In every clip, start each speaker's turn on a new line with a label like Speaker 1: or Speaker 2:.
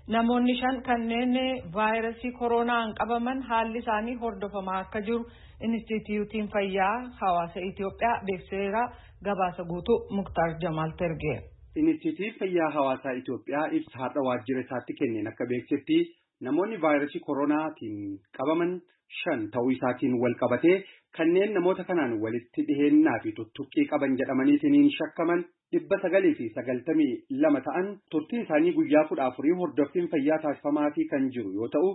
Speaker 1: namoonni 5 kanneen vaayirasii koronaan qabaman haalli isaanii hordofamaa akka jiru Inistituutiin Fayyaa Hawaasa Itoophiyaa beeksiseera. Gabaasa guutuu Muktaar Jamaal Tergee.
Speaker 2: Inistituutiin Fayyaa Hawaasa Itoophiyaa ibsa har'a waajjira isaatti kenneen akka beeksisetti namoonni vaayirasii koronaatiin qabaman 5 ta'uu isaatiin wal qabatee kanneen namoota kanaan walitti dhiheennaa fi tuttuqqii qaban jedhamaniitiin shakkaman 992 ta'an turtiin isaanii guyyaa 14 hordoffiin fayyaa taasifamaatii kan jiru yoo ta'u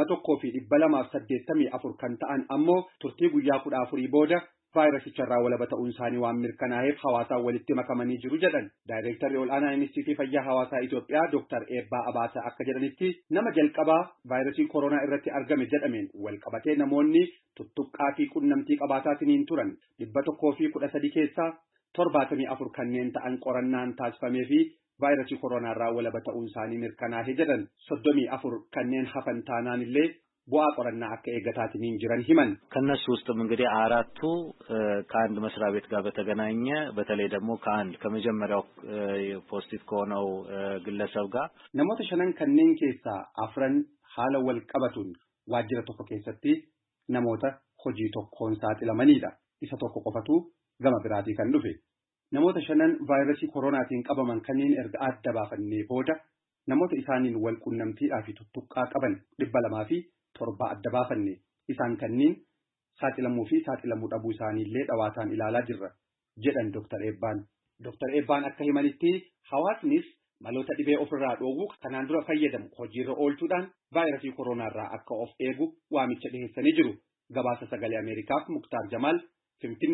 Speaker 2: 1284 kan ta'an ammoo turtii guyyaa 14 booda vaayirasicharraa walaba ta'uun isaanii waan mirkanaa'eef hawaasaan walitti makamanii jiru jedhan. Daayireektarri ol'aanaa Inistituutii Fayyaa Hawaasaa Itoophiyaa Dr. Eebbaa Abaasa akka jedhanitti nama jalqabaa vaayirasii koronaa irratti argame jedhameen wal qabatee namoonni tuttuqqaa fi qunnamtii qabaataatiin turan 113 keessaa 74 kanneen ta'an qorannaan taasifamee fi vaayirasii koronaarraa walaba ta'uun isaanii mirkanaa'e jedhan. 34 kanneen hafan taanaan illee bu'aa qorannaa akka eegataatiin jiran himan.
Speaker 3: ከነሱ ውስጥም እንግዲህ አራቱ ከአንድ መስሪያ ቤት ጋር በተገናኘ በተለይ ደግሞ ከአንድ ከመጀመሪያው ፖዚቲቭ ከሆነው ግለሰብ ጋር
Speaker 2: namoota 5 kanneen keessaa 4 haala wal qabatuun waajjira tokko keessatti namoota hojii tokkoon saaxilamanidha. Isa tokko qofatu gama biraatii kan dhufe. Namoota 5 vaayirasii koronaatiin qabaman kanneen erga adda baafannee booda namoota isaaniin wal qunnamtiidhaa fi tuttuqqaa qaban 207 adda baafanne. Isaan kanneen saaxilamuu fi saaxilamuu dhabuu isaaniillee dhawaataan ilaalaa jirra jedhan Dr. Eebbaan. Dr. Eebbaan akka himanitti hawaasnis maloota dhibee ofirraa dhoowwuu kanaan dura fayyadamu hojiirra oolchuudhaan vaayirasii koronaarraa akka of eegu waamicha dhiheessanii jiru. Gabaasa Sagalee Ameerikaaf Muktaar Jamaal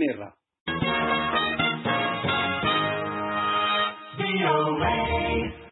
Speaker 2: Finfinneerraa.